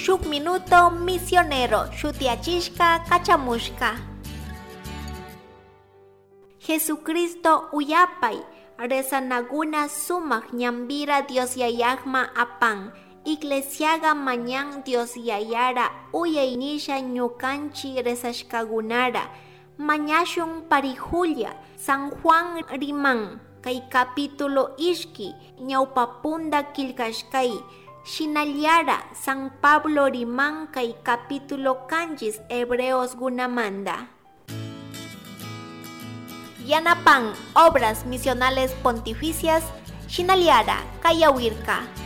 shuk minuto misionero shutiachishka kachamushka. Jesucristo uyapay resanaguna sumak ñambira Dios yayagma apan iglesiaga mañan Dios yayara uyaynisha ñukanchi resashkagunara mañashun parijulia San Juan riman kay capítulo ishki ñawpapunda kilkashkay shinallara San Pablo riman kay capítulo kanchis Hebreos gunamanda. Yanapan obras misionales pontificias shinaliara kayawirka.